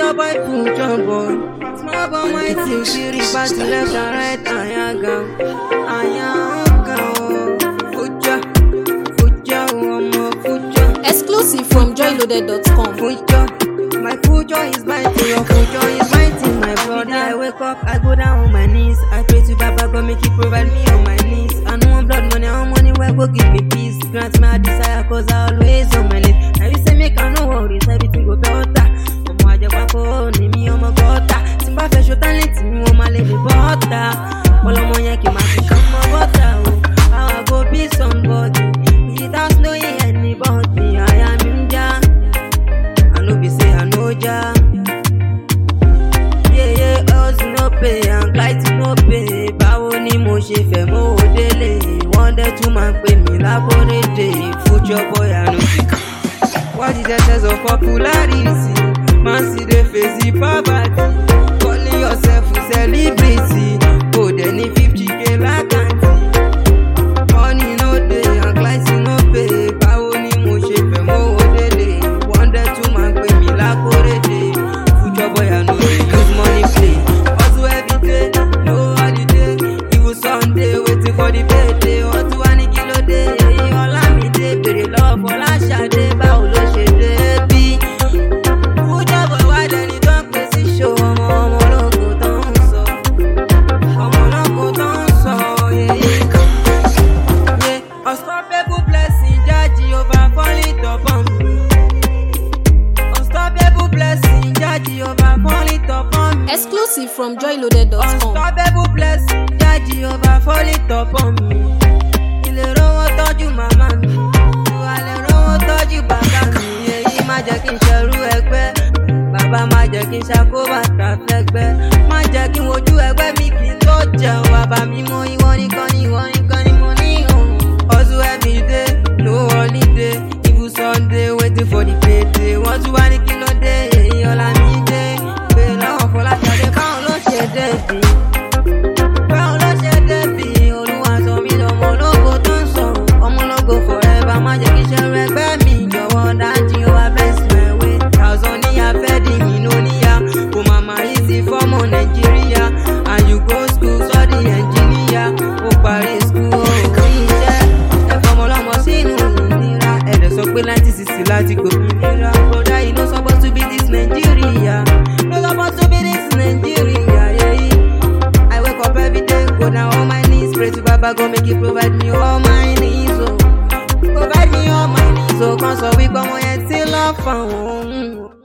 Future boy, future boy. Small boy, my team, she repass to left and right. Ayaga. Future, one more future. Exclusive from joyloaded.com. Future, my future is biting, your future is biting, my brother. I wake up, I go down on my knees. I pray to Baba God, make He provide me on my knees. I know one blood money, how money where go give me peace. Grant my desire, cause I always on my knees. Now you say make I no worries, everything go better. Omo ajabako ni mi omo gota. Timba fe show talent mi o ma le ni butter. Olomo yen ki ma fi come butter. I go be somebody without knowing anybody. I am Ninja. I no be say I know ja. Yeah, us no pay and flight no pay. Báwo ni mo ṣe fẹ́ mo ò délé. One day two man pè mí lábọ́dé. Future boy I no fit. What is the sense of popularity? Man see the face the poverty. Calling yourself a celebrity. Oh, they need 50K lakanti. Money no dey and flight no pay. Báwo ni mo ṣe fẹ́ mo ò délé. One day two man pè mí lábọ́dé. Future boy I no dey use money play. Hustle every day, no holiday. Even Sunday waiting for the payday. Hustle any kilo day. Olamide bèrè lọ́wọ́ Fọláṣadé. Báwo ló ṣe dé bí? Future boy wá dẹni tó ń pè sí show. Ọmọ ológo tó ń sọ. Ọmọ ológo tó ń sọ. Yeah. Unstoppable blessing, Jah Jehovah fall it upon me. Unstoppable blessing, Jah Jehovah fall it upon me. Exclusive from joyloaded.com. Unstoppable blessing, Jah Jehovah fall it upon me. Ilé rówó tọ́jú màmá mi. Ìwà lè rówó tọ́jú bàbá mi. Èyí má jẹ́ kí n ṣerú ẹgbẹ́. Bàbá má jẹ́ kí n ṣàkóbàtà fẹ́gbẹ́. Má jẹ́ kí n wojú ẹgbẹ́ mi kí n tó jẹun. Bàbá mi mọ ìwọ nìkan ni mo ní òun. Hustle every day, no holiday. Even Sunday waiting for the payday. Wọ́n tún wá ní kí ló dé. Èyí Ọlámídé. Bẹ́ẹ̀ lọ́wọ́ Fọláṣadé báwo ló ṣe débí? Báwo ló ṣe débí? Olúwa sọ mí lọ́mọ ológo tó ń sọ̀rọ̀. Ọmọ ológo forever má jẹ́ kí n ṣerú ẹgbẹ́ mi. Jọ̀wọ́ dájú ó wá bless my way. Thousand níyà fẹ́ di mí ló níyà. Kò màmá easy fọ́mọ Nàìjíríà. And you go school study engineer. Ó parí school ó rí iṣẹ́. Ẹ fọmọ lọ́mọ sínú ìnira. Ẹ̀dẹ̀ sọ pé 1960 láti gbòmìnira. Brother, you no supposed to be this Nigeria. No supposed to be this Nigeria. Yeah. I wake up every day, go down on my knees, pray to Baba God, make He provide me all my needs. Oh, provide me all my needs. Oh, come so we come on and still love.